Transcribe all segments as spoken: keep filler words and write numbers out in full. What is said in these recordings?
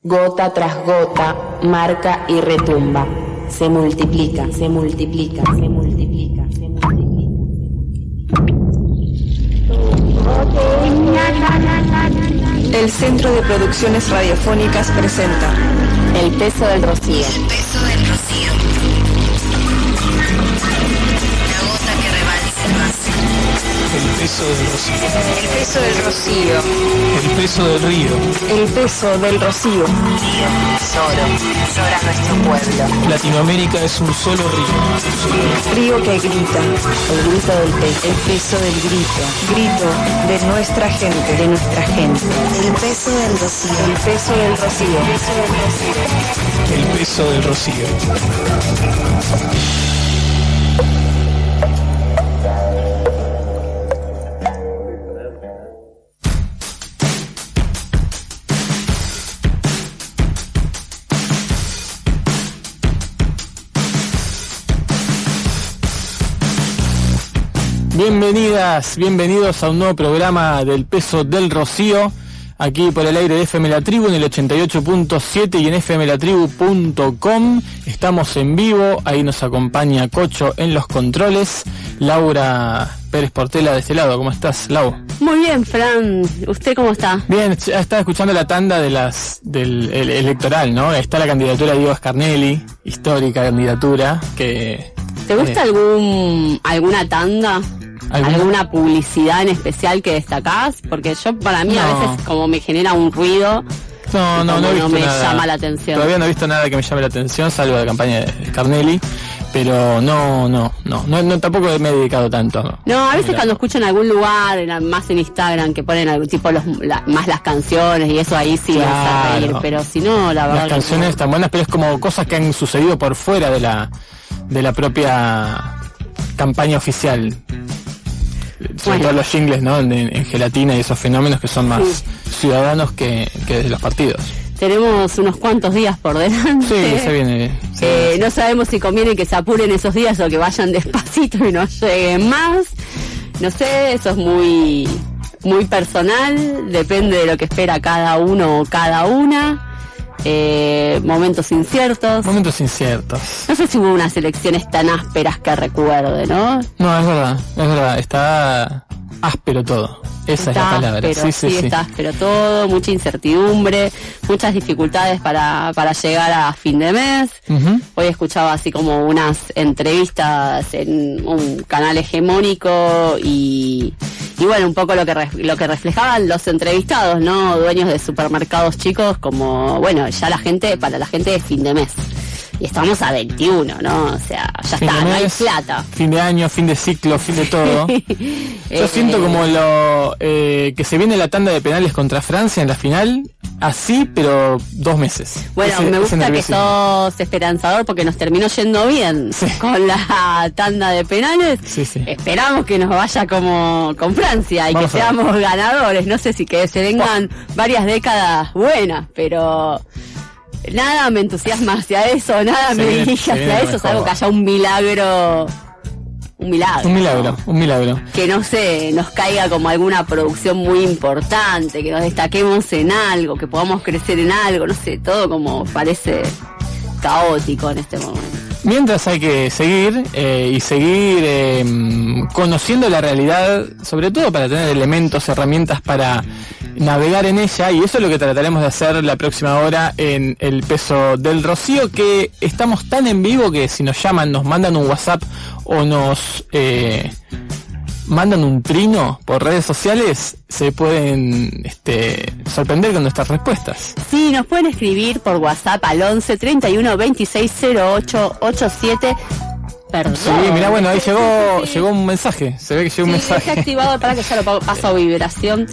Gota tras gota, marca y retumba. Se multiplica, se multiplica, se multiplica, se multiplica. El Centro de Producciones Radiofónicas presenta El peso del rocío. El peso del rocío. La gota que rebalsa el vaso. El peso del rocío. El peso del rocío. El peso del río. El peso del rocío. Río, tesoro, llora nuestro pueblo. Latinoamérica es un solo río. Río que grita. El grito del peso. El peso del grito. Grito de nuestra gente. De nuestra gente. El peso del rocío. El peso del rocío. El peso del rocío. Bienvenidas, bienvenidos a un nuevo programa del peso del rocío, aquí por el aire de F M La Tribu en el ochenta y ocho punto siete y en f m la tribu punto com. Estamos en vivo, ahí nos acompaña Cocho en los controles, Laura Pérez Portela de este lado. ¿Cómo estás, Lau? Muy bien, Fran. ¿Usted cómo está? Bien, ya estaba escuchando la tanda de las del el, electoral, ¿no? Está la candidatura de Diego Scarnelli, histórica candidatura, que... ¿Te gusta eh, algún alguna tanda? ¿Alguna? ¿Alguna publicidad en especial que destacás? Porque yo, para mí, No. a veces como me genera un ruido, No, no, como no he no visto me nada. llama la atención. Todavía no he visto nada que me llame la atención, salvo la campaña de Scarnelli, pero no, no, no, no, no tampoco me he dedicado tanto. No, No, a veces Mira. cuando escucho en algún lugar, en- más en Instagram, que ponen algún tipo los, la- más las canciones y eso, ahí sí me hace Claro. reír. Pero si no, la verdad Las que canciones no. están buenas, pero es como cosas que han sucedido por fuera de la de la propia campaña oficial. Sobre Bueno. todo los jingles, ¿no? En, en gelatina y esos fenómenos que son más Sí. ciudadanos que, que desde los partidos. Tenemos unos cuantos días por delante. Sí, se viene. se Eh, viene. no sabemos si conviene que se apuren esos días o que vayan despacito y no lleguen más. No sé, eso es muy, muy personal, depende de lo que espera cada uno o cada una. Eh, momentos inciertos. Momentos inciertos. No sé si hubo unas elecciones tan ásperas que recuerde, ¿no? No, es verdad, es verdad, está áspero todo. Esa es la palabra. áspero, sí, sí, sí. está áspero todo, mucha incertidumbre, muchas dificultades para, para llegar a fin de mes. Ujú. Hoy escuchaba así como unas entrevistas en un canal hegemónico y, y bueno, un poco lo que ref- lo que reflejaban los entrevistados, ¿no? Dueños de supermercados chicos, como, bueno, ya la gente, para la gente es fin de mes. Y estamos a veintiuno, ¿no? O sea, ya Fin está, de no hay mes, plata. fin de año, fin de ciclo, fin de todo. Yo Eh, siento como lo eh, que se viene la tanda de penales contra Francia en la final, así, pero dos meses. Bueno, Ese- me ese gusta que nerviosismo. sos esperanzador porque nos terminó yendo bien Sí. con la tanda de penales. Sí, sí. Esperamos que nos vaya como con Francia y Vamos que a ver. seamos ganadores. No sé si que se vengan varias décadas buenas, pero nada me entusiasma hacia eso, nada Se me viene- dirige se viene hacia lo eso, salvo mejor. que haya un milagro. Un milagro. Un milagro, un milagro. Que no sé, nos caiga como alguna producción muy importante, que nos destaquemos en algo, que podamos crecer en algo, no sé, todo como parece caótico en este momento. Mientras hay que seguir eh, y seguir eh, conociendo la realidad, sobre todo para tener elementos, herramientas para navegar en ella, y eso es lo que trataremos de hacer la próxima hora en El Peso del Rocío, que estamos tan en vivo que si nos llaman, nos mandan un WhatsApp o nos eh, mandan un trino por redes sociales, se pueden este, sorprender con nuestras respuestas. Sí, nos pueden escribir por WhatsApp al once treinta y uno veintiséis cero ocho ochenta y siete. Perdón. Sí, mirá, bueno, ahí llegó, Sí, sí, sí. llegó un mensaje, se ve que llegó un Sí, mensaje. dejé activado para que ya lo pa- paso a vibración.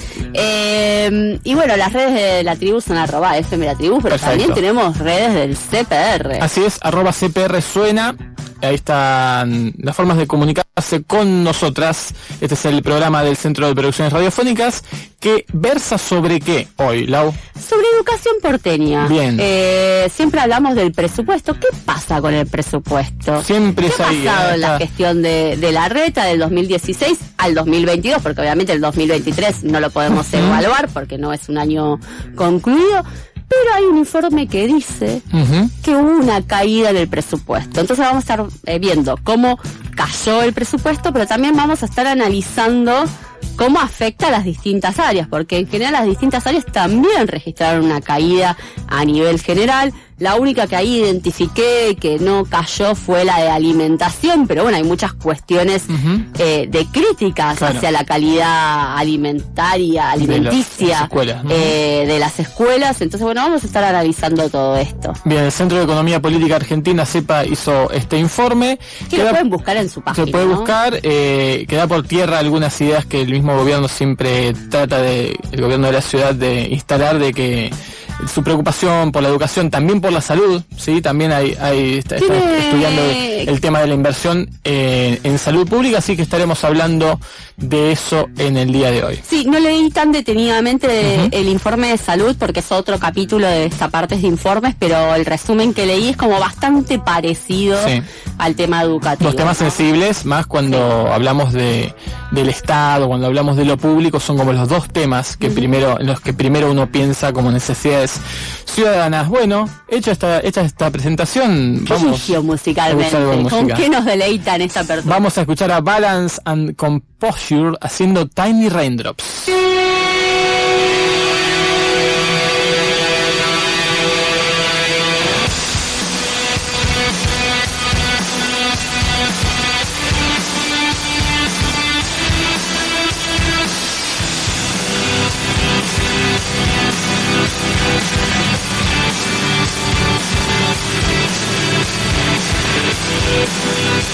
Eh, y bueno, las redes de la tribu son arroba F M La Tribu, pero Perfecto. también tenemos redes del C P R. Así es, arroba C P R suena. Ahí están las formas de comunicarse con nosotras. Este es el programa del Centro de Producciones Radiofónicas que versa sobre qué hoy, Lau. Sobre educación porteña. Bien. Eh, siempre hablamos del presupuesto. ¿Qué pasa con el presupuesto? Siempre ¿Qué es ha ahí. pasado eh, en la está- gestión de, de la reta del dos mil dieciséis al dos mil veintidós? Porque obviamente el dos mil veintitrés no lo podemos Ujú. evaluar porque no es un año concluido. pero hay un informe que dice Uh-huh. que hubo una caída en el presupuesto. Entonces vamos a estar eh, viendo cómo cayó el presupuesto, pero también vamos a estar analizando cómo afecta a las distintas áreas, porque en general las distintas áreas también registraron una caída a nivel general. La única que ahí identifiqué que no cayó fue la de alimentación, pero bueno, hay muchas cuestiones Uh-huh. eh, de críticas Claro. hacia la calidad alimentaria, alimenticia De las escuelas, ¿no? eh, de las escuelas. Entonces, bueno, vamos a estar analizando todo esto. Bien, el Centro de Economía Política Argentina, CEPA, hizo este informe. Que lo pueden buscar en su página. Se puede ¿no? buscar, eh, que da por tierra algunas ideas que el mismo gobierno siempre trata de, el gobierno de la ciudad, de instalar, de que su preocupación por la educación, también por la salud, sí, también hay, hay está, está Tiene- estudiando el tema de la inversión eh, en salud pública, así que estaremos hablando de eso en el día de hoy. Sí, no leí tan detenidamente Ujú. el informe de salud porque es otro capítulo de esta parte de informes, pero el resumen que leí es como bastante parecido Sí. al tema educativo. Los temas ¿no? sensibles, más cuando hablamos de del Estado, cuando hablamos de lo público, son como los dos temas que primero, en los que primero uno piensa como necesidades ciudadanas. Bueno, hecha esta, hecha esta presentación, ¿Qué vamos eligió a musicalmente? escuchar algo de ¿Con música. qué nos deleitan esta persona? Vamos a escuchar a Balance and Composure haciendo Tiny Raindrops.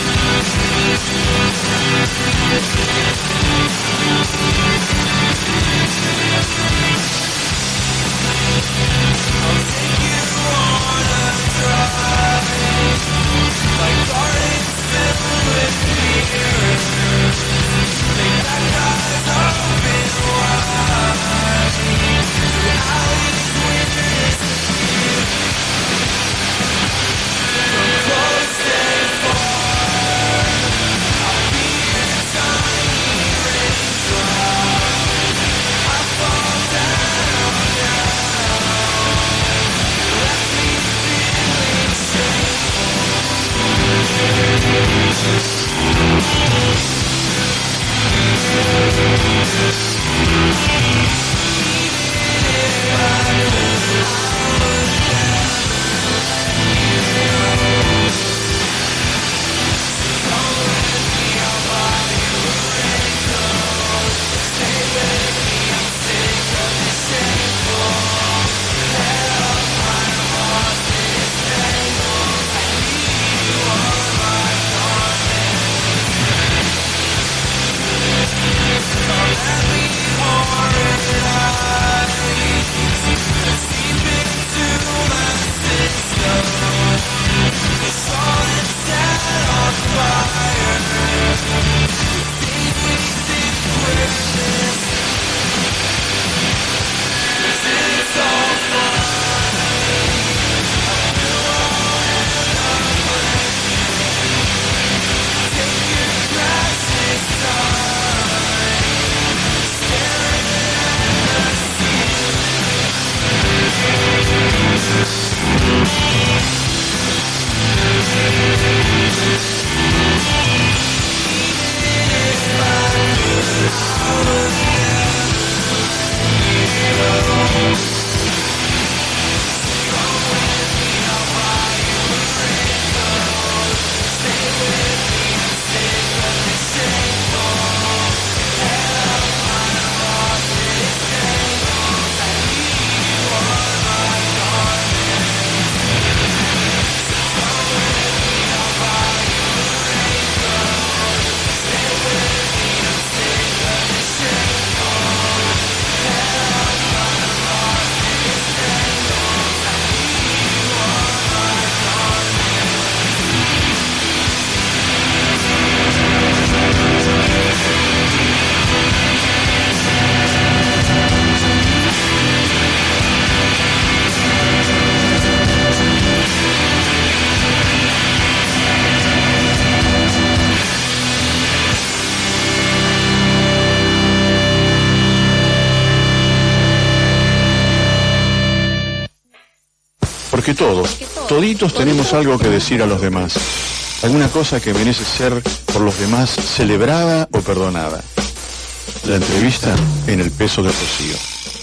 We'll be right back. Porque todos, toditos tenemos algo que decir a los demás. Alguna cosa que merece ser por los demás celebrada o perdonada. La entrevista en El Peso del Rocío.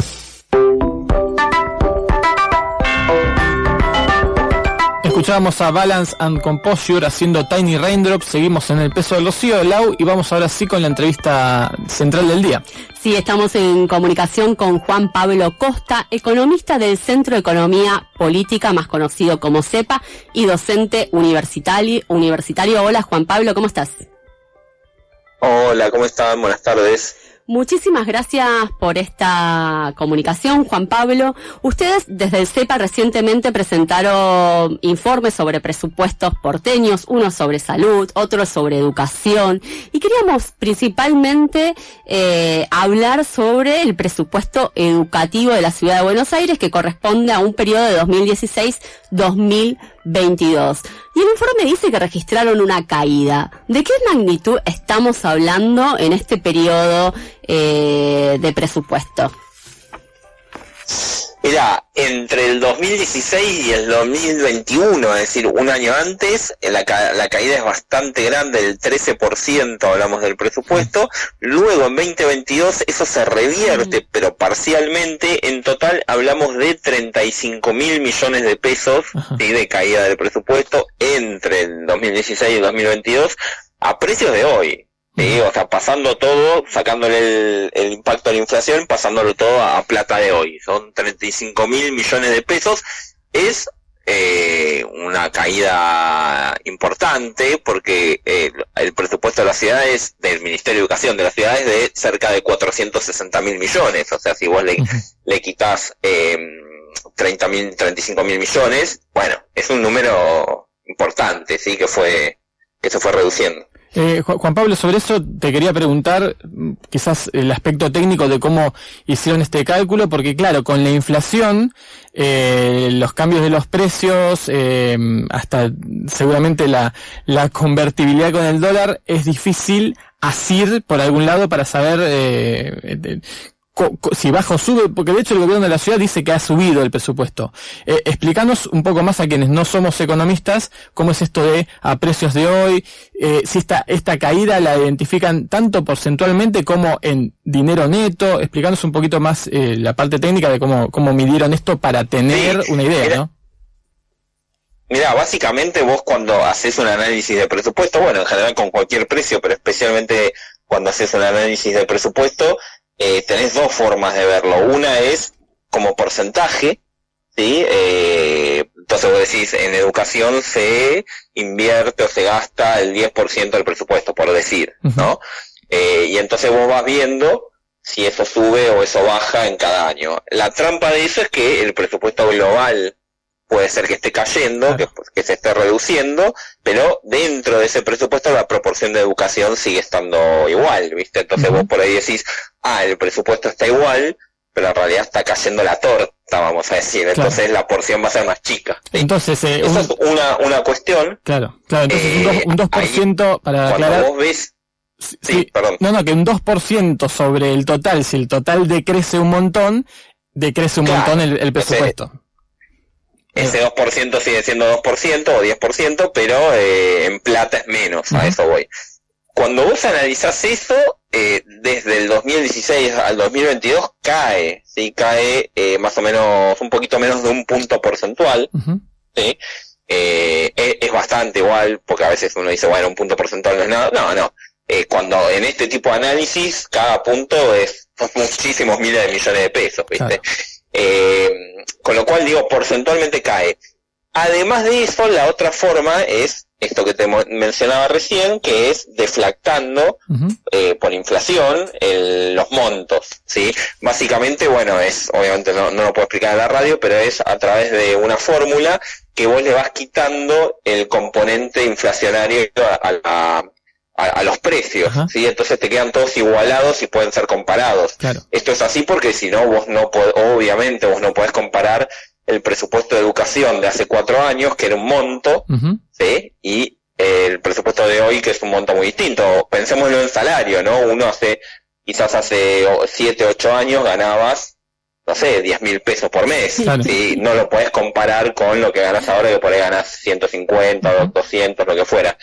Escuchábamos a Balance and Composure haciendo Tiny Raindrops. Seguimos en El Peso del Rocío, Lau, y vamos ahora sí con la entrevista central del día. Sí, estamos en comunicación con Juan Pablo Costa, economista del Centro de Economía Política, más conocido como CEPA, y docente universitario. universitario. Hola, Juan Pablo, ¿cómo estás? Hola, ¿cómo están? Buenas tardes. Muchísimas gracias por esta comunicación, Juan Pablo. Ustedes desde el CEPA recientemente presentaron informes sobre presupuestos porteños, uno sobre salud, otro sobre educación, y queríamos principalmente eh, hablar sobre el presupuesto educativo de la Ciudad de Buenos Aires, que corresponde a un periodo de dos mil dieciséis a dos mil veintidós. Y el informe dice que registraron una caída. ¿De qué magnitud estamos hablando en este periodo eh, de presupuesto? Mirá, entre el dos mil dieciséis y el dos mil veintiuno, es decir, un año antes, la, ca la caída es bastante grande, del trece por ciento hablamos del presupuesto. Luego en veinte veintidós eso se revierte, pero parcialmente. En total hablamos de treinta y cinco mil millones de pesos, ¿sí?, de caída del presupuesto entre el dos mil dieciséis y el dos mil veintidós a precios de hoy. Sí, o sea, pasando todo, sacándole el, el impacto de la inflación, pasándolo todo a, a plata de hoy. Son treinta y cinco mil millones de pesos. Es eh, una caída importante porque eh, el presupuesto de las ciudades, del Ministerio de Educación de las ciudades, de cerca de cuatrocientos sesenta mil millones. O sea, si vos le, le quitas eh, treinta mil, treinta y cinco mil millones, bueno, es un número importante, sí, que fue, que se fue reduciendo. Eh, Juan Pablo, sobre eso te quería preguntar quizás el aspecto técnico de cómo hicieron este cálculo, porque claro, con la inflación, eh, los cambios de los precios, eh, hasta seguramente la, la convertibilidad con el dólar, es difícil asir por algún lado para saber eh, de, si baja o sube, porque de hecho el gobierno de la ciudad dice que ha subido el presupuesto. Eh, explícanos un poco más a quienes no somos economistas, cómo es esto de a precios de hoy, eh, si esta, esta caída la identifican tanto porcentualmente como en dinero neto. Explícanos un poquito más eh, la parte técnica de cómo, cómo midieron esto para tener sí, una idea, mira, ¿no? Mira, básicamente vos cuando haces un análisis de presupuesto, bueno, en general con cualquier precio, pero especialmente cuando haces un análisis de presupuesto, Eh, tenés dos formas de verlo. Una es como porcentaje, ¿sí? Eh, entonces vos decís, en educación se invierte o se gasta el diez por ciento del presupuesto, por decir, ¿no? Eh, y entonces vos vas viendo si eso sube o eso baja en cada año. La trampa de eso es que el presupuesto global puede ser que esté cayendo, que, que se esté reduciendo, pero dentro de ese presupuesto la proporción de educación sigue estando igual, ¿viste? Entonces uh-huh. vos por ahí decís, ah, el presupuesto está igual, pero en realidad está cayendo la torta, vamos a decir. Entonces claro, la porción va a ser más chica, ¿sí? Entonces, eh, esa un... es una, una cuestión. Claro, claro, entonces eh, un, dos, un dos por ciento ahí, para cuando aclarar... vos ves... Sí, sí, perdón. No, no, que un dos por ciento sobre el total, si el total decrece un montón, decrece un claro, montón el, el presupuesto. Ese, Ese dos por ciento sigue siendo dos por ciento o diez por ciento, pero eh, en plata es menos, uh-huh. a eso voy. Cuando vos analizás eso, eh, desde el dos mil dieciséis al dos mil veintidós cae, ¿sí? Cae eh, más o menos, un poquito menos de un punto porcentual, uh-huh. ¿sí? Eh, es, es bastante igual, porque a veces uno dice, bueno, un punto porcentual no es nada. No, no. Eh, cuando en este tipo de análisis, cada punto es muchísimos miles de millones de pesos, ¿viste? Claro. Eh, con lo cual digo, porcentualmente cae. Además de eso, la otra forma es esto que te mencionaba recién, que es deflactando uh-huh. eh, por inflación el, los montos, ¿sí? Básicamente, bueno, es, obviamente no, no lo puedo explicar en la radio, pero es a través de una fórmula que vos le vas quitando el componente inflacionario a, a, a, a los precios, uh-huh. ¿sí? Entonces te quedan todos igualados y pueden ser comparados. Claro. Esto es así porque si no, vos no podés, obviamente vos no podés comparar el presupuesto de educación de hace cuatro años, que era un monto, uh-huh. ¿sí? Y eh, el presupuesto de hoy, que es un monto muy distinto. Pensémoslo en salario, ¿no? Uno hace, quizás hace siete, ocho años ganabas, no sé, diez mil pesos por mes. Claro. ¿Sí? No lo podés comparar con lo que ganas ahora, que por ahí ganás ciento cincuenta, doscientos, lo que fuera.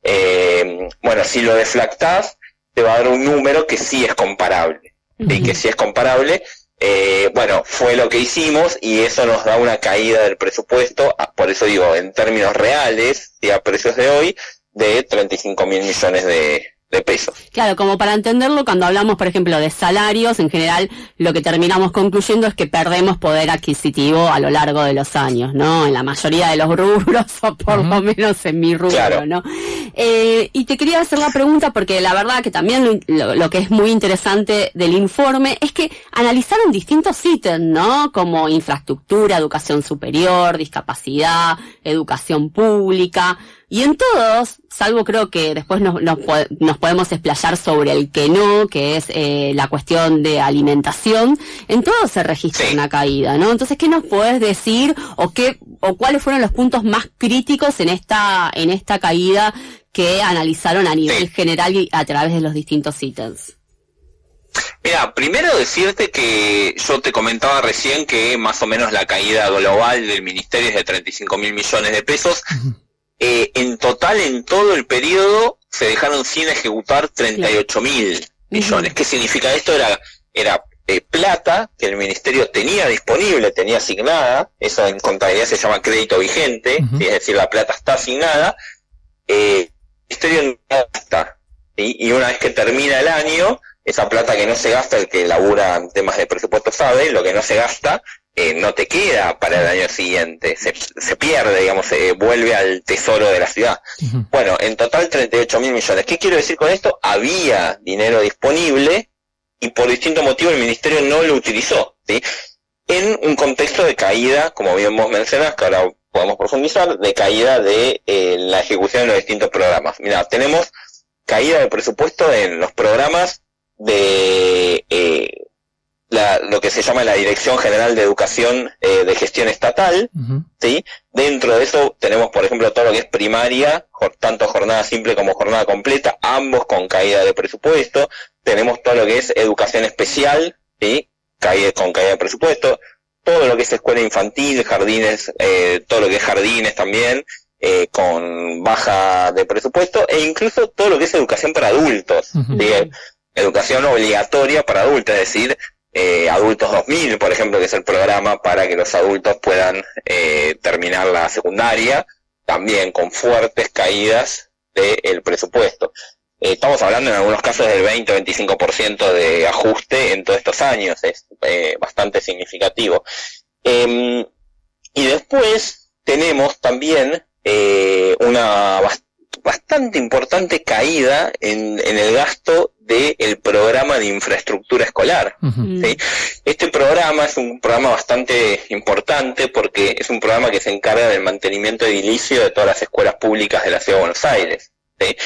Eh, bueno, si lo deflactás, te va a dar un número que sí es comparable. ¿Sí? Que sí es comparable. Eh, bueno, fue lo que hicimos y eso nos da una caída del presupuesto, por eso digo, en términos reales y a precios de hoy, de treinta y cinco mil millones de, de pesos. Claro, como para entenderlo, cuando hablamos, por ejemplo, de salarios, en general, lo que terminamos concluyendo es que perdemos poder adquisitivo a lo largo de los años, ¿no? En la mayoría de los rubros, o por uh-huh. lo menos en mi rubro, claro. ¿no? Eh, y te quería hacer la pregunta porque la verdad que también lo, lo que es muy interesante del informe es que analizaron distintos ítems, ¿no? Como infraestructura, educación superior, discapacidad, educación pública. Y en todos, salvo creo que después nos, nos, nos podemos explayar sobre el que no, que es eh, la cuestión de alimentación, en todos se registra sí. una caída, ¿no? Entonces, ¿qué nos podés decir o qué o cuáles fueron los puntos más críticos en esta en esta caída que analizaron a nivel sí. general y a través de los distintos ítems? Mira, primero decirte que yo te comentaba recién que más o menos la caída global del ministerio es de treinta y cinco mil millones de pesos. Uh-huh. Eh, en total, en todo el periodo, se dejaron sin ejecutar treinta y ocho mil millones. Uh-huh. ¿Qué significa esto? Era, era eh, plata que el ministerio tenía disponible, tenía asignada. Eso en contabilidad se llama crédito vigente, uh-huh. ¿sí? Es decir, la plata está asignada. Eh, el ministerio no gasta, ¿sí? Y una vez que termina el año, esa plata que no se gasta, el que labura en temas de presupuesto sabe, lo que no se gasta, Eh, no te queda para el año siguiente, se, se pierde, digamos, se vuelve al tesoro de la ciudad. Uh-huh. Bueno, en total treinta y ocho mil millones. ¿Qué quiero decir con esto? Había dinero disponible y por distintos motivos el ministerio no lo utilizó, ¿sí? En un contexto de caída, como bien vos mencionás, que ahora podemos profundizar, de caída de eh, la ejecución de los distintos programas. Mira, tenemos caída de presupuesto en los programas de... Eh, La, lo que se llama la Dirección General de Educación eh, de Gestión Estatal, uh-huh. ¿sí? Dentro de eso tenemos, por ejemplo, todo lo que es primaria, tanto jornada simple como jornada completa, ambos con caída de presupuesto. Tenemos todo lo que es educación especial, ¿sí? Caída, con caída de presupuesto. Todo lo que es escuela infantil, jardines, eh, todo lo que es jardines también, eh, con baja de presupuesto, e incluso todo lo que es educación para adultos, uh-huh. ¿sí? Educación obligatoria para adultos, es decir, Eh, Adultos dos mil, por ejemplo, que es el programa para que los adultos puedan eh, terminar la secundaria, también con fuertes caídas del presupuesto. Eh, estamos hablando en algunos casos del veinte o veinticinco por ciento de ajuste en todos estos años, es eh, bastante significativo. Eh, y después tenemos también eh, una bast- bastante importante caída en, en el gasto del programa de infraestructura escolar. Uh-huh. ¿Sí? Este programa es un programa bastante importante porque es un programa que se encarga del mantenimiento edilicio de todas las escuelas públicas de la Ciudad de Buenos Aires, ¿sí?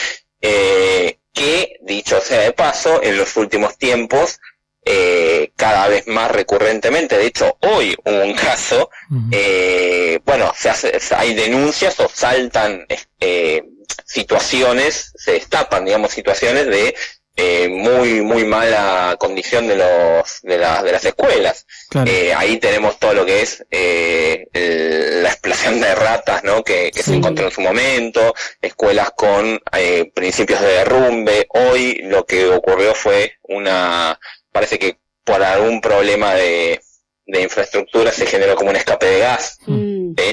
Eh, que, dicho sea de paso, en los últimos tiempos, eh, cada vez más recurrentemente, de hecho hoy hubo un caso, uh-huh. eh, bueno, se hace, hay denuncias o saltan eh, situaciones, se destapan, digamos, situaciones de Eh, muy muy mala condición de los de, la, de las escuelas. Claro. Eh, ahí tenemos todo lo que es eh, el, la explosión de ratas, ¿no? Que, que sí. se encontró en su momento, escuelas con eh, principios de derrumbe. Hoy lo que ocurrió fue una, parece que por algún problema de, de infraestructura se generó como un escape de gas. Mm. ¿Sí?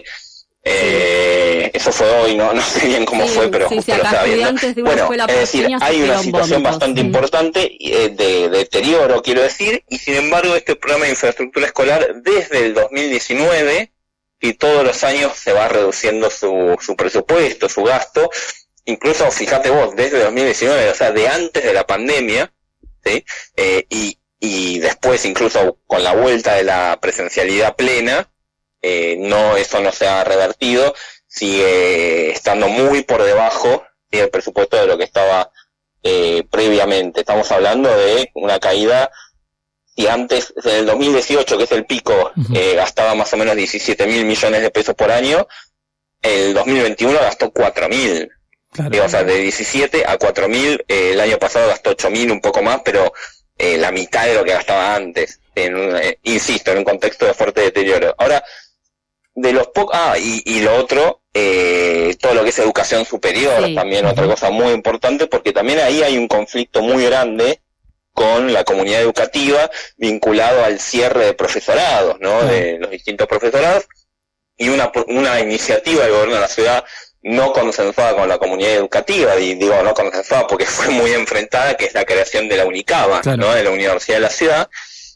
Eh, eso fue hoy, no no sé bien cómo sí, fue, pero sí, justo sí, lo estaba viendo. Bueno, es decir, hay una situación vómitos, bastante sí. importante eh, de, de deterioro, quiero decir, y sin embargo este programa de infraestructura escolar desde el dos mil diecinueve y todos los años se va reduciendo su, su presupuesto, su gasto, incluso fíjate vos, desde dos mil diecinueve, o sea, de antes de la pandemia, ¿sí? eh, y, y después incluso con la vuelta de la presencialidad plena, Eh, no, eso no se ha revertido, sigue estando muy por debajo del presupuesto de lo que estaba eh, previamente. Estamos hablando de una caída, si antes, del dos mil dieciocho, que es el pico, uh-huh. eh, gastaba más o menos diecisiete mil millones de pesos por año, el dos mil veintiuno gastó cuatro mil. Claro. Eh, o sea, de diecisiete a cuatro mil, eh, el año pasado gastó ocho mil, un poco más, pero eh, la mitad de lo que gastaba antes. en un, eh, insisto, en un contexto de fuerte deterioro. Ahora, de los pocos, ah, y, y lo otro, eh, todo lo que es educación superior, sí. También otra cosa muy importante, porque también ahí hay un conflicto muy grande con la comunidad educativa vinculado al cierre de profesorados, ¿no? Sí. De los distintos profesorados, y una, una iniciativa del gobierno de la ciudad no consensuada con la comunidad educativa, y digo no consensuada porque fue muy enfrentada, que es la creación de la UNICABA, claro. ¿No? De la Universidad de la Ciudad,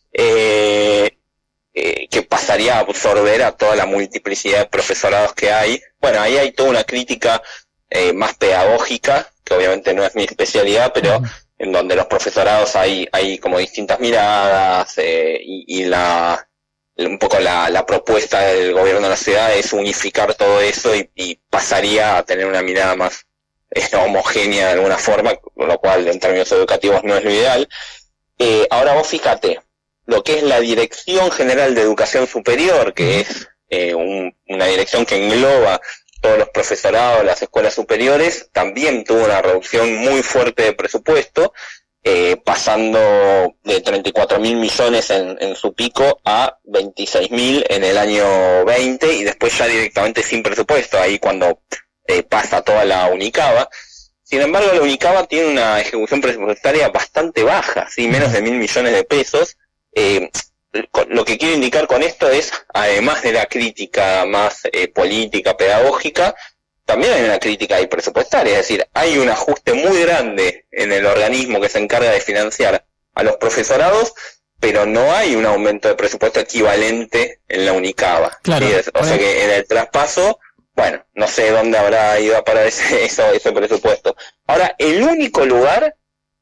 eh, eh, que pasaría a absorber a toda la multiplicidad de profesorados que hay. Bueno, ahí hay toda una crítica eh, más pedagógica, que obviamente no es mi especialidad, pero uh-huh. en donde los profesorados hay, hay como distintas miradas, eh, y, y la... un poco la, la propuesta del gobierno de la ciudad es unificar todo eso y, y pasaría a tener una mirada más eh, homogénea de alguna forma, lo cual en términos educativos no es lo ideal. Eh, ahora vos fíjate, lo que es la Dirección General de Educación Superior, que es eh, un, una dirección que engloba todos los profesorados de las escuelas superiores, también tuvo una reducción muy fuerte de presupuesto, Eh, pasando de treinta y cuatro mil millones en, en su pico a veintiséis mil en el año veinte, y después ya directamente sin presupuesto, ahí cuando eh, pasa toda la UNICABA. Sin embargo, la UNICABA tiene una ejecución presupuestaria bastante baja, ¿sí? Menos de mil millones de pesos. Eh, lo que quiero indicar con esto es, además de la crítica más eh, política, pedagógica, también hay una crítica ahí presupuestaria, es decir, hay un ajuste muy grande en el organismo que se encarga de financiar a los profesorados, pero no hay un aumento de presupuesto equivalente en la UNICABA. Claro, ¿sí? O sea que en el traspaso, bueno, no sé dónde habrá ido a parar ese, eso, ese presupuesto. Ahora, el único lugar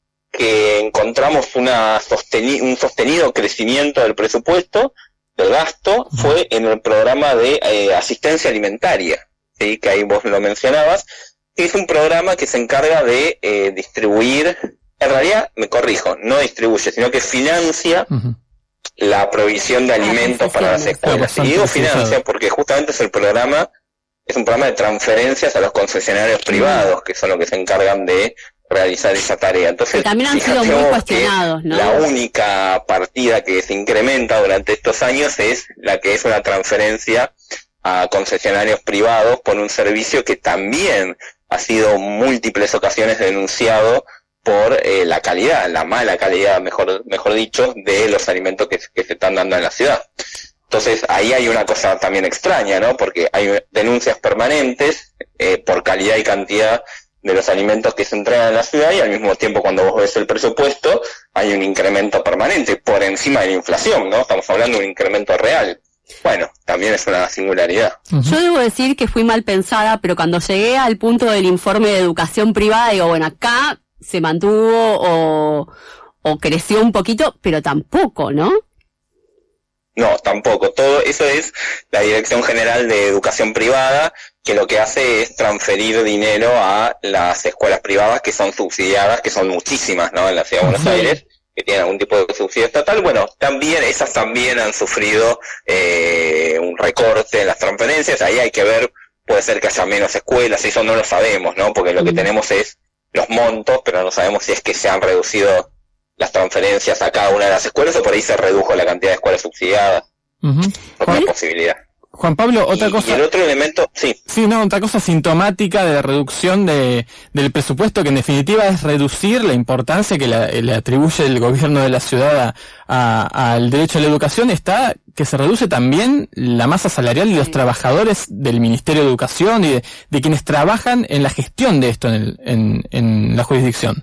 que encontramos una sosteni- un sostenido crecimiento del presupuesto, del gasto, fue en el programa de eh, asistencia alimentaria. Sí, que ahí vos lo mencionabas, que es un programa que se encarga de eh, distribuir, en realidad, me corrijo, no distribuye, sino que financia uh-huh. la provisión de alimentos ah, para las escuelas. Y digo financia porque justamente es el programa, es un programa de transferencias a los concesionarios privados, que son los que se encargan de realizar esa tarea. Entonces, también han sido muy cuestionados, ¿no? La única partida que se incrementa durante estos años es la que es una transferencia a concesionarios privados por un servicio que también ha sido múltiples ocasiones denunciado por eh, la calidad, la mala calidad, mejor mejor dicho, de los alimentos que, que se están dando en la ciudad. Entonces ahí hay una cosa también extraña, ¿no? Porque hay denuncias permanentes eh, por calidad y cantidad de los alimentos que se entregan en la ciudad, y al mismo tiempo cuando vos ves el presupuesto hay un incremento permanente por encima de la inflación, ¿no? Estamos hablando de un incremento real. Bueno, también es una singularidad. Uh-huh. Yo debo decir que fui mal pensada, pero cuando llegué al punto del informe de educación privada, digo, bueno, acá se mantuvo o, o creció un poquito, pero tampoco, ¿no? No, tampoco. Todo eso es la Dirección General de Educación Privada, que lo que hace es transferir dinero a las escuelas privadas que son subsidiadas, que son muchísimas, ¿no? En la ciudad de Buenos sí. Aires, que tienen algún tipo de subsidio estatal. Bueno, también esas también han sufrido eh, un recorte en las transferencias. Ahí hay que ver, puede ser que haya menos escuelas, eso no lo sabemos, ¿no? Porque lo que tenemos es los montos, pero no sabemos si es que se han reducido las transferencias a cada una de las escuelas o por ahí se redujo la cantidad de escuelas subsidiadas. Uh-huh. Otra posibilidad. Juan Pablo, otra y, cosa... Y el otro elemento, sí. Sí, no, otra cosa sintomática de la reducción de, del presupuesto, que en definitiva es reducir la importancia que la, le atribuye el gobierno de la ciudad a, a, al derecho a la educación, está que se reduce también la masa salarial de los trabajadores del Ministerio de Educación y de, de quienes trabajan en la gestión de esto en, el, en, en la jurisdicción.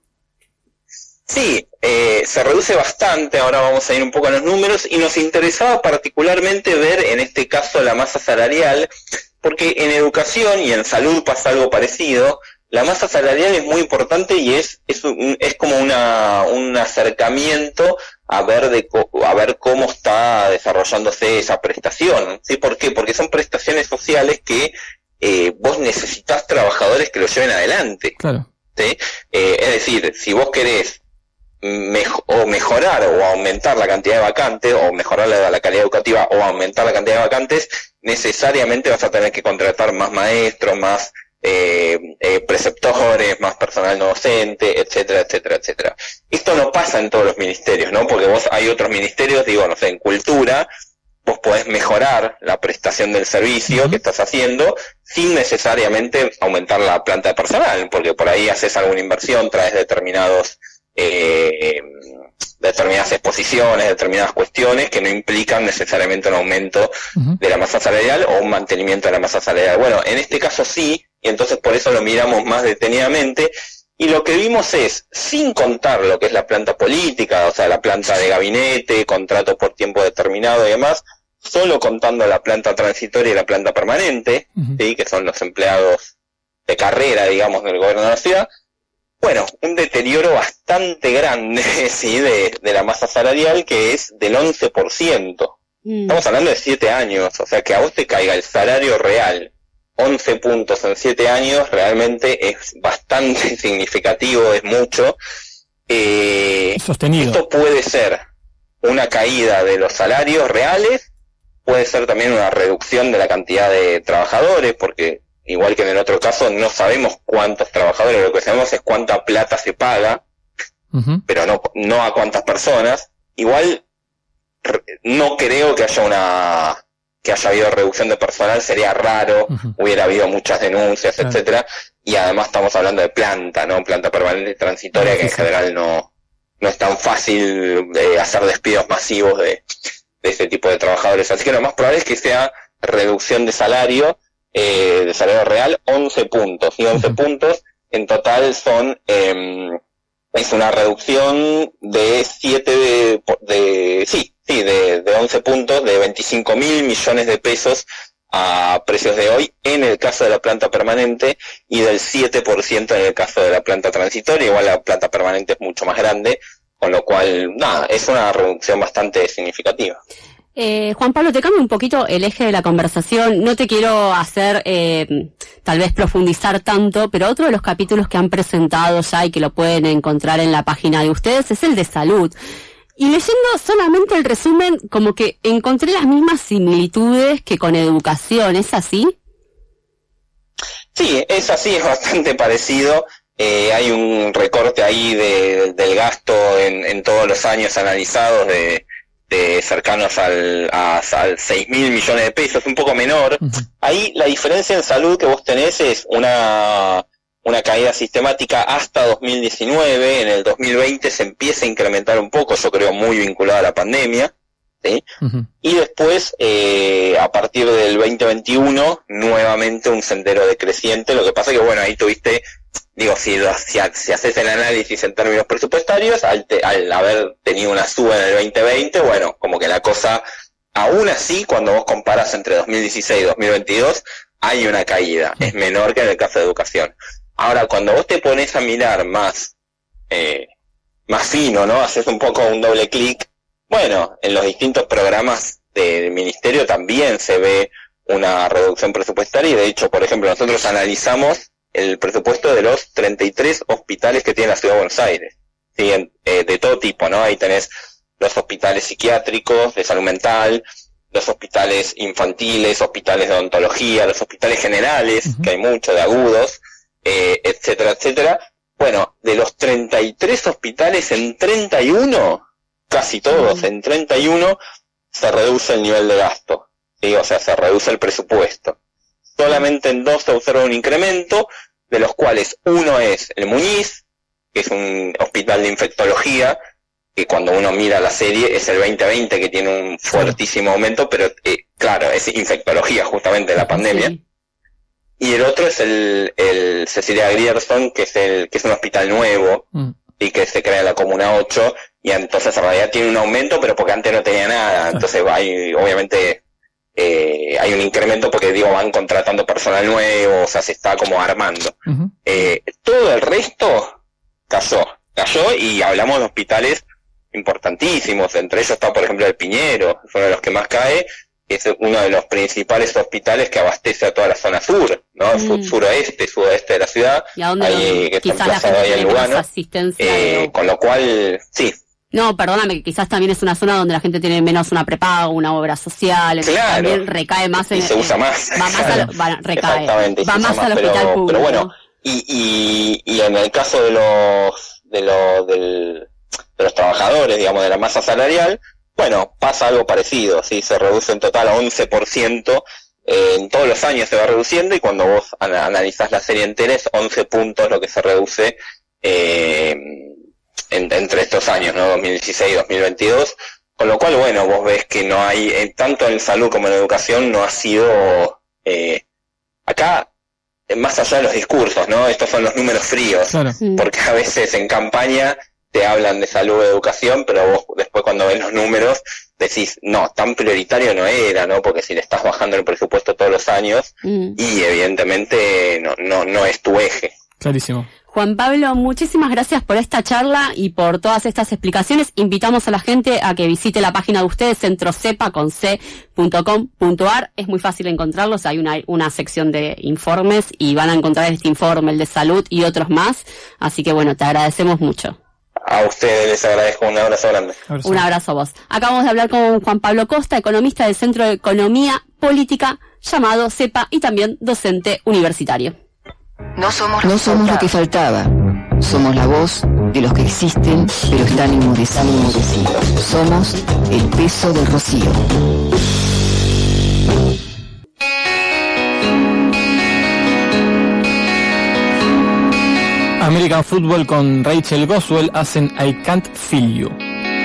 Sí, eh, se reduce bastante, ahora vamos a ir un poco a los números, y nos interesaba particularmente ver en este caso la masa salarial, porque en educación y en salud pasa algo parecido. La masa salarial es muy importante y es es, un, es como una un acercamiento a ver de a ver cómo está desarrollándose esa prestación, ¿sí? ¿Por qué? Porque son prestaciones sociales que eh, vos necesitas trabajadores que lo lleven adelante. Claro. ¿Sí? Eh, es decir, si vos querés Mej- o mejorar o aumentar la cantidad de vacantes, o mejorar la, la calidad educativa o aumentar la cantidad de vacantes, necesariamente vas a tener que contratar más maestros, más eh, eh, preceptores, más personal no docente, etcétera, etcétera, etcétera. Esto no pasa en todos los ministerios, ¿no? Porque vos hay otros ministerios, digo, no sé, en cultura, vos podés mejorar la prestación del servicio uh-huh. que estás haciendo sin necesariamente aumentar la planta de personal, porque por ahí haces alguna inversión, traes determinados eh, determinadas exposiciones, determinadas cuestiones que no implican necesariamente un aumento uh-huh. de la masa salarial o un mantenimiento de la masa salarial. Bueno, en este caso sí, y entonces por eso lo miramos más detenidamente, y lo que vimos es, sin contar lo que es la planta política, o sea, la planta de gabinete, contrato por tiempo determinado y demás, solo contando la planta transitoria y la planta permanente, uh-huh. ¿sí? Que son los empleados de carrera, digamos, del gobierno de la ciudad, bueno, un deterioro bastante grande, sí, de, de la masa salarial, que es del once por ciento. Mm. Estamos hablando de siete años, o sea, que a vos te caiga el salario real once puntos en siete años, realmente es bastante significativo, es mucho. Eh, Sostenido. Esto puede ser una caída de los salarios reales, puede ser también una reducción de la cantidad de trabajadores, porque igual que en el otro caso, no sabemos cuántos trabajadores, lo que sabemos es cuánta plata se paga, uh-huh. pero no, no a cuántas personas. Igual no creo que haya una que haya habido reducción de personal, sería raro, uh-huh. hubiera habido muchas denuncias, claro. etcétera, y además estamos hablando de planta, ¿no? Planta permanente y transitoria, uh-huh. que en general no, no es tan fácil eh, hacer despidos masivos de, de este tipo de trabajadores. Así que lo más probable es que sea reducción de salario, Eh, de salario real, once puntos, y once uh-huh. puntos en total son, eh, es una reducción de siete, de, de sí, sí, de, de once puntos, de veinticinco mil millones de pesos a precios de hoy, en el caso de la planta permanente, y del siete por ciento en el caso de la planta transitoria. Igual la planta permanente es mucho más grande, con lo cual, nada, es una reducción bastante significativa. Eh, Juan Pablo, te cambio un poquito el eje de la conversación. No te quiero hacer, eh, tal vez profundizar tanto, pero otro de los capítulos que han presentado ya y que lo pueden encontrar en la página de ustedes es el de salud. Y leyendo solamente el resumen, como que encontré las mismas similitudes que con educación, ¿es así? Sí, es así, es bastante parecido. Eh, hay un recorte ahí de, del gasto en, en todos los años analizados de... de cercanos al, a, al seis mil millones de pesos, un poco menor. Uh-huh. Ahí la diferencia en salud que vos tenés es una, una caída sistemática hasta dos mil diecinueve, en el dos mil veinte se empieza a incrementar un poco, yo creo muy vinculado a la pandemia, ¿sí? Uh-huh. Y después, eh, a partir del veinte veintiuno, nuevamente un sendero decreciente. Lo que pasa que, bueno, ahí tuviste, digo, si, si, si haces el análisis en términos presupuestarios, al, te, al haber tenido una suba en el veinte veinte, bueno, como que la cosa, aún así, cuando vos comparas entre dos mil dieciséis y dos mil veintidós, hay una caída, es menor que en el caso de educación. Ahora, cuando vos te pones a mirar más, eh, más fino, ¿no? Haces un poco un doble clic, bueno, en los distintos programas del ministerio también se ve una reducción presupuestaria, y de hecho, por ejemplo, nosotros analizamos el presupuesto de los treinta y tres hospitales que tiene la Ciudad de Buenos Aires, ¿sí? eh, de todo tipo, ¿no? Ahí tenés los hospitales psiquiátricos, de salud mental, los hospitales infantiles, hospitales de odontología, los hospitales generales, uh-huh. que hay mucho, de agudos, eh, etcétera, etcétera. Bueno, de los treinta y tres hospitales, en treinta y uno, casi todos, uh-huh. en treinta y uno, se reduce el nivel de gasto, ¿sí? O sea, se reduce el presupuesto. Solamente en dos se observa un incremento, de los cuales uno es el Muñiz, que es un hospital de infectología, que cuando uno mira la serie es el veinte veinte, que tiene un fuertísimo aumento, pero eh, claro, es infectología justamente de la pandemia. Sí. Y el otro es el, el Cecilia Grierson, que es el que es un hospital nuevo, mm. y que se crea en la Comuna ocho, y entonces en realidad tiene un aumento, pero porque antes no tenía nada, entonces hay, obviamente... Eh, hay un incremento porque, digo, van contratando personal nuevo, o sea, se está como armando. Uh-huh. Eh, todo el resto cayó, cayó y hablamos de hospitales importantísimos, entre ellos está, por ejemplo, el Piñero, es uno de los que más cae, es uno de los principales hospitales que abastece a toda la zona sur, ¿no? Mm. Sur, suroeste, sudoeste de la ciudad, ¿y a dónde ahí, que está emplazado ahí en Lugano, asistencia, eh, ¿no? Con lo cual, sí. No, perdóname, que quizás también es una zona donde la gente tiene menos una prepago, una obra social, claro. También recae más en... Y se usa más. Va más claro. al, va, recae, Exactamente, va más, más al hospital pero, público. Pero bueno, y, y, y en el caso de los, de los, del, de los trabajadores, digamos, de la masa salarial, bueno, pasa algo parecido, ¿sí? Se reduce en total a once por ciento, eh, en todos los años se va reduciendo, y cuando vos ana- analizás la serie entera es once puntos lo que se reduce eh, en, entre estos años, ¿no? dos mil dieciséis y dos mil veintidós, con lo cual, bueno, vos ves que no hay, eh, tanto en salud como en educación, no ha sido, eh, acá, eh, más allá de los discursos, ¿no? Estos son los números fríos, Claro. porque a veces en campaña te hablan de salud y educación, pero vos después cuando ves los números decís, no, tan prioritario no era, ¿no? Porque si le estás bajando el presupuesto todos los años, Mm. y evidentemente no, no, no es tu eje. Clarísimo. Juan Pablo, muchísimas gracias por esta charla y por todas estas explicaciones. Invitamos a la gente a que visite la página de ustedes, centrocepa con c punto com punto a r. Es muy fácil encontrarlos, hay una, una sección de informes y van a encontrar este informe, el de salud y otros más. Así que bueno, te agradecemos mucho. A ustedes les agradezco, un abrazo grande. Abrazo. Un abrazo a vos. Acabamos de hablar con Juan Pablo Costa, economista del Centro de Economía Política, llamado CEPA, y también docente universitario. No somos, No somos lo que faltaba. Somos la voz de los que existen, pero están inmudecidos. Somos el peso del rocío. American Football con Rachel Goswell hacen I Can't Feel You.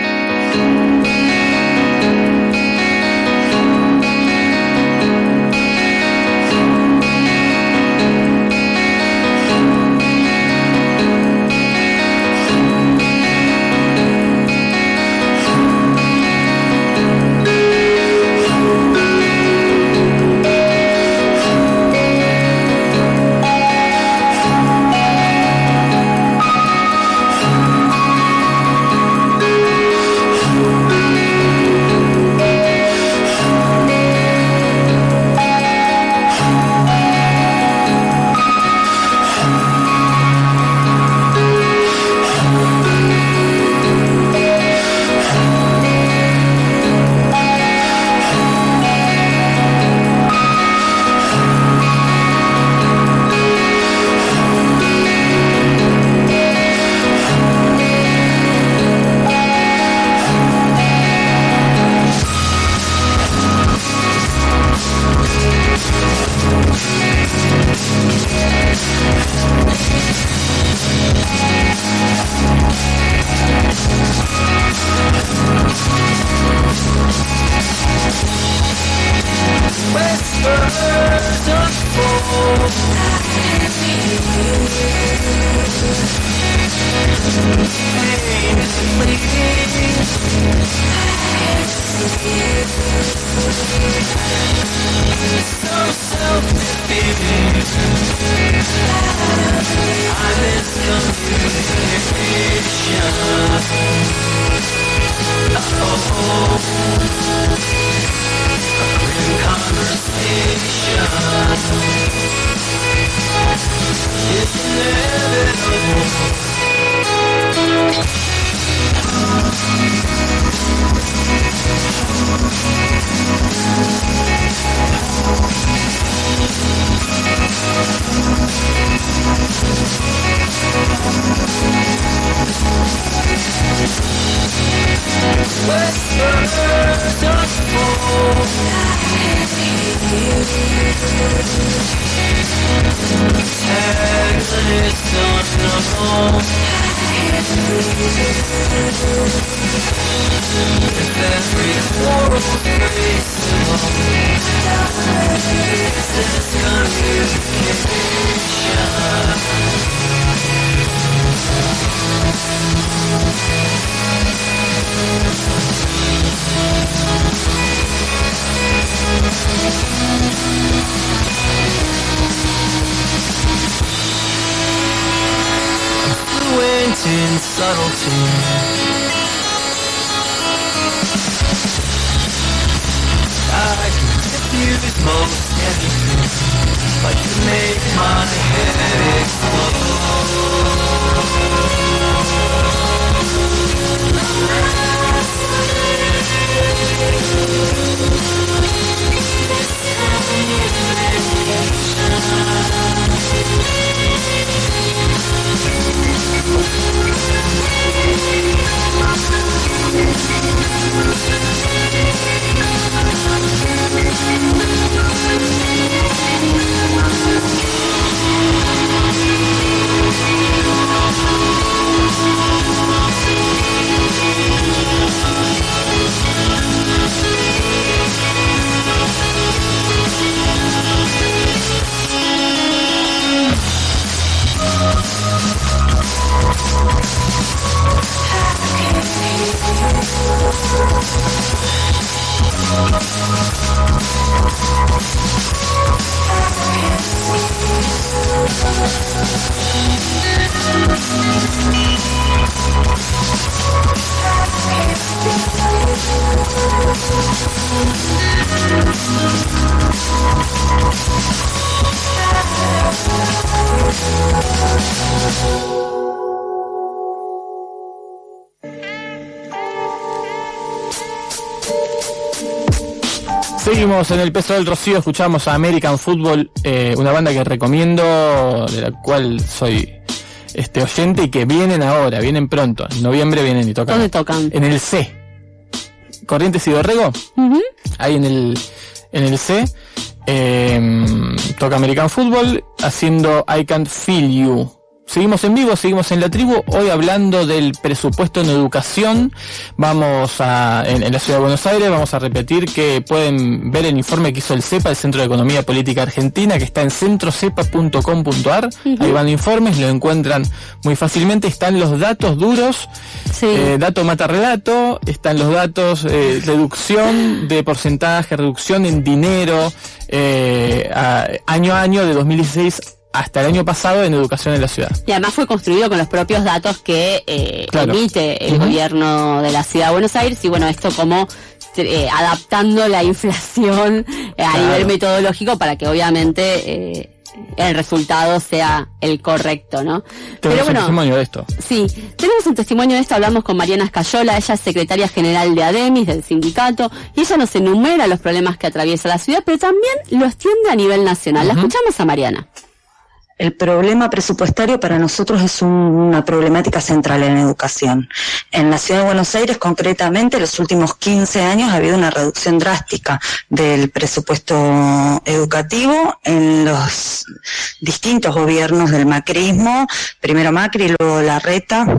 in subtlety. I can diffuse most anything, but you make my head explode. Seguimos en el peso del Rocío, escuchamos a American Football, eh, una banda que recomiendo, de la cual soy este oyente y que vienen ahora, vienen pronto, en noviembre vienen y tocan. ¿Dónde tocan? En el C. Corrientes y Dorrego, uh-huh. Ahí en el, en el C, eh, toca American Football haciendo I Can't Feel You. Seguimos en vivo, seguimos en la tribu, hoy hablando del presupuesto en educación. Vamos a, en, en la ciudad de Buenos Aires, vamos a repetir que pueden ver el informe que hizo el CEPA, el Centro de Economía Política Argentina, que está en centro cepa punto com punto ar. Uh-huh. Ahí van informes, lo encuentran muy fácilmente, están los datos duros, sí. eh, dato mata relato, están los datos, eh, reducción de porcentaje, reducción en dinero, eh, a, año a año de dos mil dieciséis hasta el año pasado en educación en la ciudad. Y además fue construido con los propios datos que eh, claro. emite el uh-huh. gobierno de la ciudad de Buenos Aires, y bueno, esto como eh, adaptando la inflación eh, claro. a nivel metodológico para que obviamente eh, el resultado sea el correcto, ¿no? Tenemos Pero bueno, un testimonio de esto. Sí, tenemos un testimonio de esto, hablamos con Mariana Escayola, ella es secretaria general de ADEMIS, del sindicato, y ella nos enumera los problemas que atraviesa la ciudad, pero también lo extiende a nivel nacional. Uh-huh. La escuchamos a Mariana. El problema presupuestario para nosotros es un, una problemática central en educación. En la ciudad de Buenos Aires, concretamente, los últimos quince años ha habido una reducción drástica del presupuesto educativo en los distintos gobiernos del macrismo, primero Macri y luego Larreta,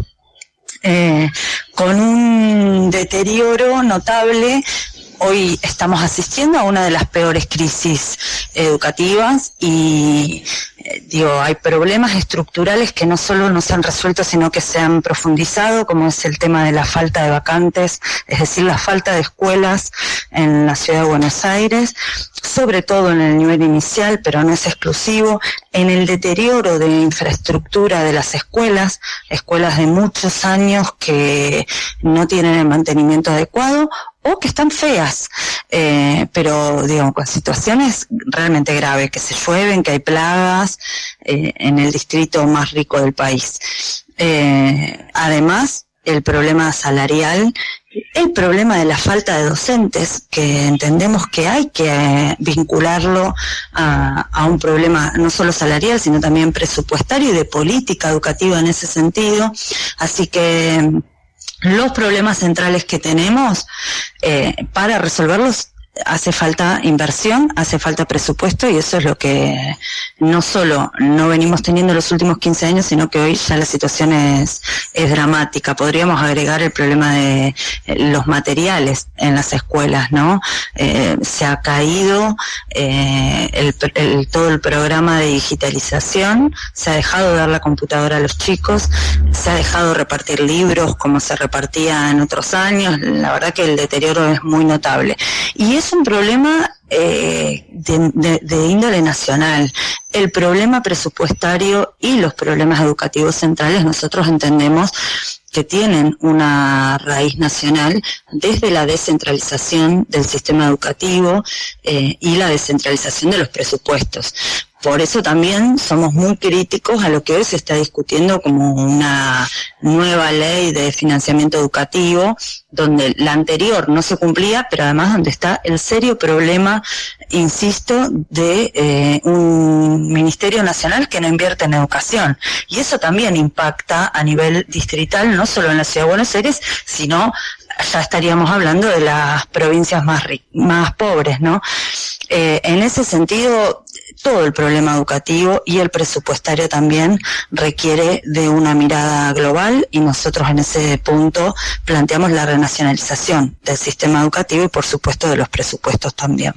eh, con un deterioro notable. Hoy estamos asistiendo a una de las peores crisis educativas y, eh, digo, hay problemas estructurales que no solo no se han resuelto, sino que se han profundizado, como es el tema de la falta de vacantes, es decir, la falta de escuelas en la ciudad de Buenos Aires, sobre todo en el nivel inicial, pero no es exclusivo, en el deterioro de infraestructura de las escuelas, escuelas de muchos años que no tienen el mantenimiento adecuado, o que están feas, eh, pero digamos con situaciones realmente graves, que se llueven, que hay plagas eh, en el distrito más rico del país. Eh, además, el problema salarial, el problema de la falta de docentes, que entendemos que hay que eh, vincularlo a, a un problema no solo salarial, sino también presupuestario y de política educativa en ese sentido. Así que los problemas centrales que tenemos, eh, para resolverlos hace falta inversión, hace falta presupuesto, y eso es lo que no solo no venimos teniendo los últimos quince años, sino que hoy ya la situación es, es dramática. Podríamos agregar el problema de los materiales en las escuelas, ¿no? Eh, se ha caído eh, el, el, todo el programa de digitalización, se ha dejado de dar la computadora a los chicos, se ha dejado de repartir libros como se repartía en otros años. La verdad que el deterioro es muy notable. Y es un problema eh, de, de, de índole nacional. El problema presupuestario y los problemas educativos centrales nosotros entendemos que tienen una raíz nacional desde la descentralización del sistema educativo eh, y la descentralización de los presupuestos. Por eso también somos muy críticos a lo que hoy se está discutiendo como una nueva ley de financiamiento educativo, donde la anterior no se cumplía, pero además donde está el serio problema, insisto, de eh, un Ministerio Nacional que no invierte en educación. Y eso también impacta a nivel distrital, no solo en la Ciudad de Buenos Aires, sino ya estaríamos hablando de las provincias más, más pobres, ¿no? Eh, en ese sentido, todo el problema educativo y el presupuestario también requiere de una mirada global, y nosotros en ese punto planteamos la renacionalización del sistema educativo y por supuesto de los presupuestos también.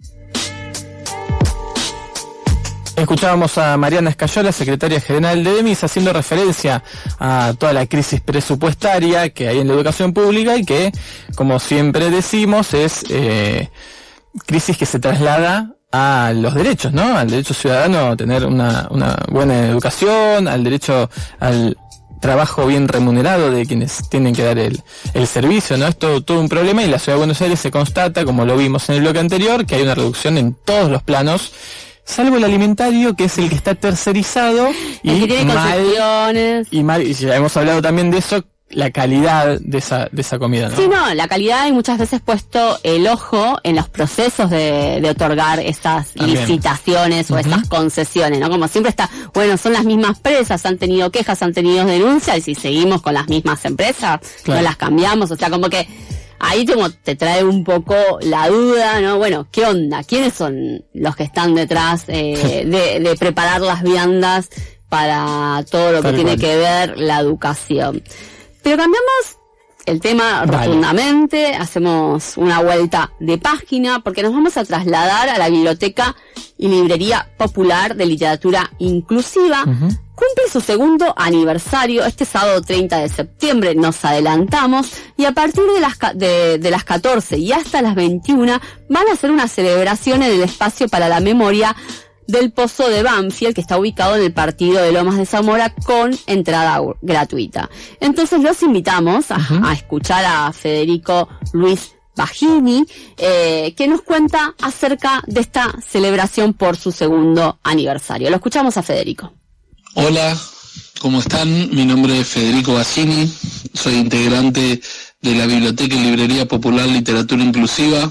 Escuchábamos a Mariana Escayola, secretaria general de ADEMIS, haciendo referencia a toda la crisis presupuestaria que hay en la educación pública y que, como siempre decimos, es eh, crisis que se traslada a los derechos, ¿no? Al derecho ciudadano a tener una, una buena educación, al derecho al trabajo bien remunerado de quienes tienen que dar el, el servicio, ¿no? Es todo, todo un problema, y en la Ciudad de Buenos Aires se constata, como lo vimos en el bloque anterior, que hay una reducción en todos los planos, salvo el alimentario, que es el que está tercerizado y, el que tiene mal, concesiones. y mal, y ya hemos hablado también de eso, la calidad de esa de esa comida, ¿no? Sí, no, la calidad, y muchas veces puesto el ojo en los procesos de, de otorgar esas También. licitaciones o Uh-huh. esas concesiones, ¿no? Como siempre está, bueno, son las mismas presas, han tenido quejas, han tenido denuncias, y si seguimos con las mismas empresas, Claro. no las cambiamos, o sea, como que ahí como te trae un poco la duda, ¿no? Bueno, ¿qué onda? ¿Quiénes son los que están detrás eh, de, de preparar las viandas para todo lo que Tal tiene cual. que ver la educación? Pero cambiamos el tema Vale. rotundamente, hacemos una vuelta de página, porque nos vamos a trasladar a la Biblioteca y Librería Popular de Literatura Inclusiva. Ujú. Cumple su segundo aniversario este sábado treinta de septiembre, nos adelantamos, y a partir de las, ca- de, de las catorce y hasta las veintiuna van a hacer una celebración en el espacio para la memoria del Pozo de Banfield, que está ubicado en el partido de Lomas de Zamora, con entrada gu- gratuita. Entonces los invitamos a, Ujú. a escuchar a Federico Luis Bajini, eh, que nos cuenta acerca de esta celebración por su segundo aniversario. Lo escuchamos a Federico. Hola, ¿cómo están? Mi nombre es Federico Bajini, soy integrante de la Biblioteca y Librería Popular Literatura Inclusiva,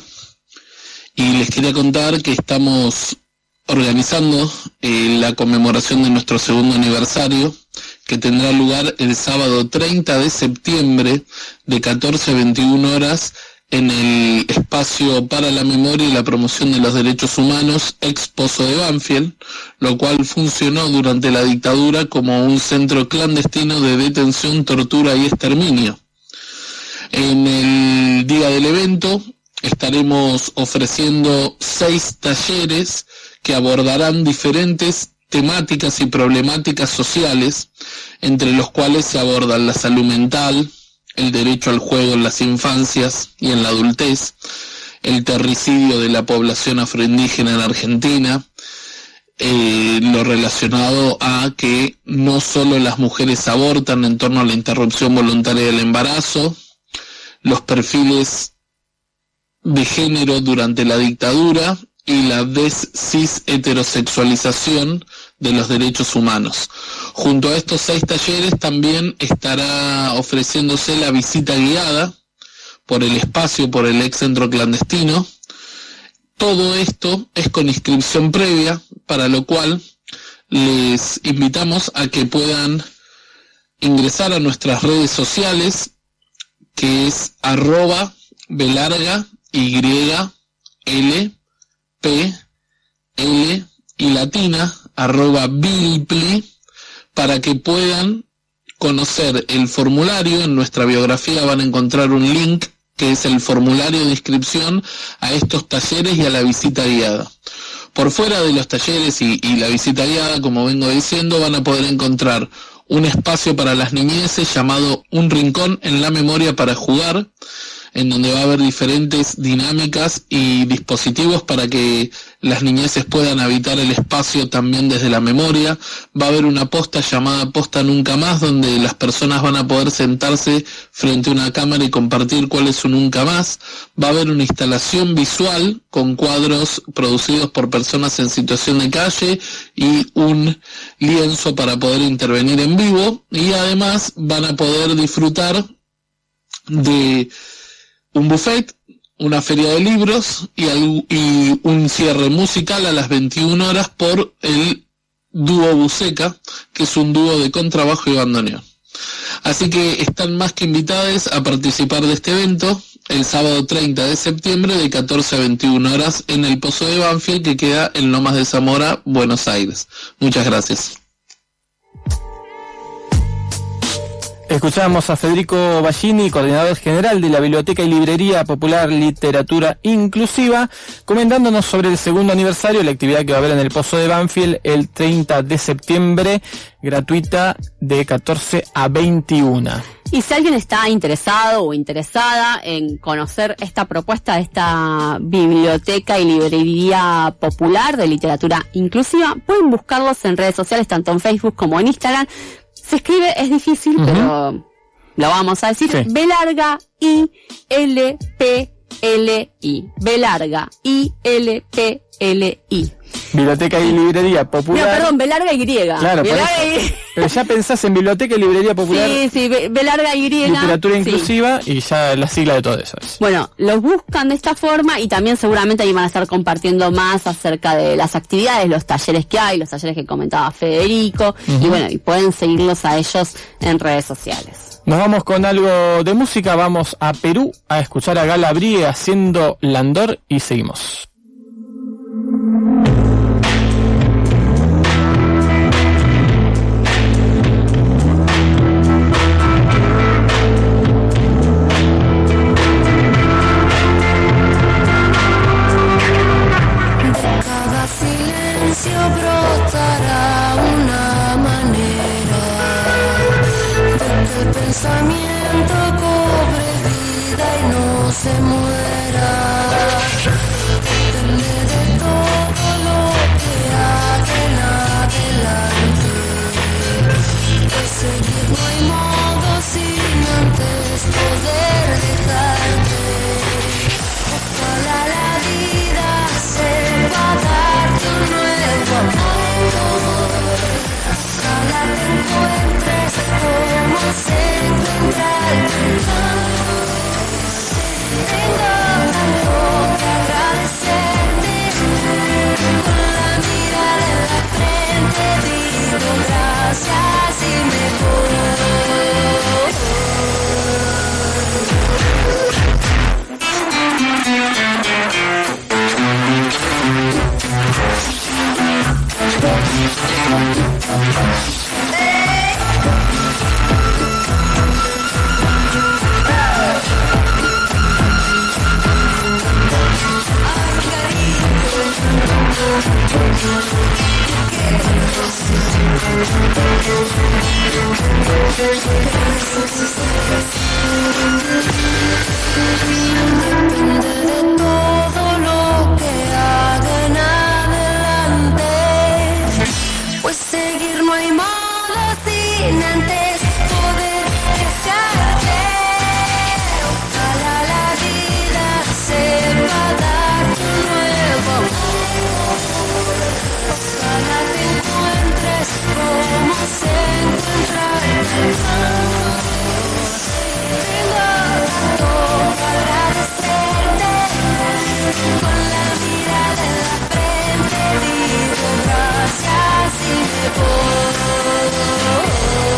y les quería contar que estamos organizando eh, la conmemoración de nuestro segundo aniversario, que tendrá lugar el sábado treinta de septiembre de catorce a veintiuna horas en el espacio para la memoria y la promoción de los derechos humanos ex Pozo de Banfield, lo cual funcionó durante la dictadura como un centro clandestino de detención, tortura y exterminio. En el día del evento estaremos ofreciendo seis talleres que abordarán diferentes temáticas y problemáticas sociales, entre los cuales se abordan la salud mental, el derecho al juego en las infancias y en la adultez, el terricidio de la población afroindígena en Argentina, eh, lo relacionado a que no solo las mujeres abortan en torno a la interrupción voluntaria del embarazo, los perfiles de género durante la dictadura y la des-cis-heterosexualización de los derechos humanos. Junto a estos seis talleres también estará ofreciéndose la visita guiada por el espacio, por el ex centro clandestino. Todo esto es con inscripción previa, para lo cual les invitamos a que puedan ingresar a nuestras redes sociales, que es arroba belarga y l p l y latina arroba bilpli, para que puedan conocer el formulario. En nuestra biografía van a encontrar un link que es el formulario de inscripción a estos talleres y a la visita guiada. Por fuera de los talleres y, y la visita guiada, como vengo diciendo, van a poder encontrar un espacio para las niñeces llamado Un Rincón en la Memoria para Jugar, en donde va a haber diferentes dinámicas y dispositivos para que las niñeces puedan habitar el espacio también desde la memoria. Va a haber una posta llamada Posta Nunca Más, donde las personas van a poder sentarse frente a una cámara y compartir cuál es su Nunca Más. Va a haber una instalación visual con cuadros producidos por personas en situación de calle y un lienzo para poder intervenir en vivo, y además van a poder disfrutar de un buffet, una feria de libros y, al, y un cierre musical a las veintiuna horas por el dúo Buceca, que es un dúo de contrabajo y bandoneón. Así que están más que invitadas a participar de este evento el sábado treinta de septiembre de catorce a veintiuna horas en el Pozo de Banfield, que queda en Lomas de Zamora, Buenos Aires. Muchas gracias. Escuchamos a Federico Bajini, coordinador general de la Biblioteca y Librería Popular Literatura Inclusiva, comentándonos sobre el segundo aniversario, la actividad que va a haber en el Pozo de Banfield el treinta de septiembre, gratuita de catorce a veintiuna. Y si alguien está interesado o interesada en conocer esta propuesta de esta Biblioteca y Librería Popular de Literatura Inclusiva, pueden buscarlos en redes sociales, tanto en Facebook como en Instagram. Se escribe, es difícil, uh-huh. pero lo vamos a decir. Sí. B larga I L P L I. B larga I L P L I. Biblioteca y Librería Popular. No, perdón, B larga Y. Claro, B por larga eso. Y. Pero ya pensás en Biblioteca y Librería Popular. Sí, sí, B, B larga Y. Literatura sí. inclusiva y ya la sigla de todo eso es. Bueno, los buscan de esta forma y también seguramente ahí van a estar compartiendo más acerca de las actividades, los talleres que hay, los talleres que comentaba Federico, uh-huh. y bueno, y pueden seguirlos a ellos en redes sociales. Nos vamos con algo de música, vamos a Perú a escuchar a Gala Brie haciendo Landor y seguimos. Brotará una manera de que el pensamiento cobre vida y no se muera. Depende de todo lo que haga en adelante. De seguir no hay modo sin antes poder dejarte. Ojalá la vida sepa darte un nuevo amor. Ojalá te encuentres como se encuentra el pecado. Tengo tanto que agradecerte. Con la mirada en la frente digo gracias y me voy. Depende de todo lo que haga en adelante, pues seguir no hay modo sin antes poder dejarte. Ojalá la vida sepa darte un nuevo amor. Ojalá te encuentres como se encuentra el amor. Tengo tanto que agradecerte. Con la mirada en la frente digo gracias y me voy.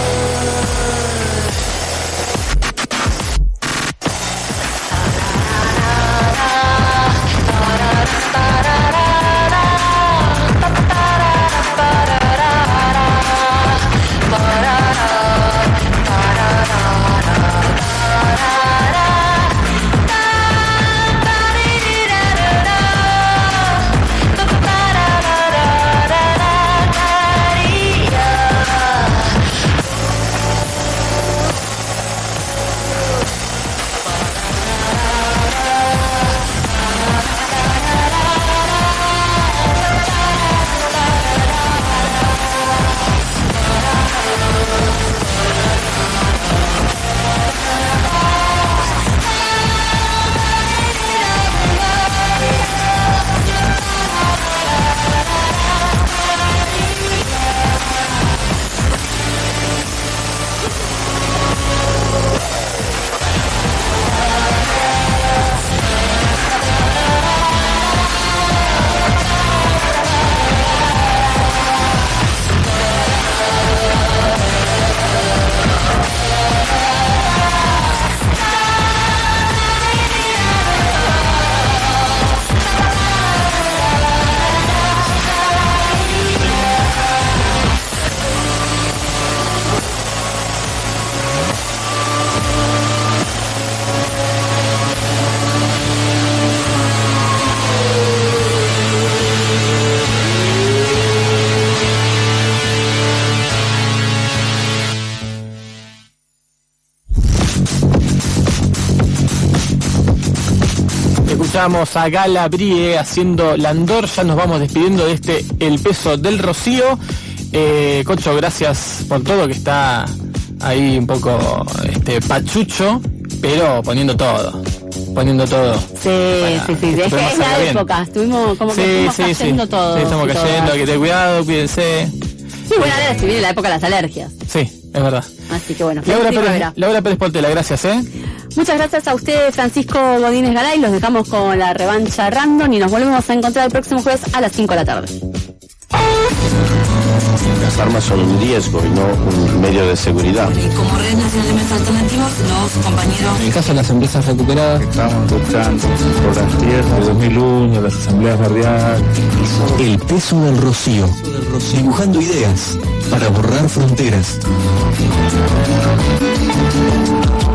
Escuchamos a Gala Brie haciendo Landor, ya nos vamos despidiendo de este El Peso del Rocío. Eh, Cocho, gracias por todo, que está ahí un poco este pachucho, pero poniendo todo. poniendo todo. Sí, sí, sí, sí. Es que es la bien. época, estuvimos como que Sí, estuvimos sí, cayendo sí. todos. Sí, estamos y cayendo, todas. hay que tener cuidado, cuídense. Sí, bueno, ahora se viene la época de las alergias. Sí, es verdad. Así que bueno, Laura feliz Pérez, primavera. Laura Pérez Portela, gracias, ¿eh? Muchas gracias a usted, Francisco Godínez Garay. Los dejamos con la revancha random y nos volvemos a encontrar el próximo jueves a las cinco de la tarde. Las armas son un riesgo y no un medio de seguridad. Y como Red Nacional de Medios Alternativos, los compañeros... En el caso de las empresas recuperadas, estamos luchando por las tierras de dos mil uno, las asambleas barriales. El peso del rocío, dibujando ideas para borrar fronteras.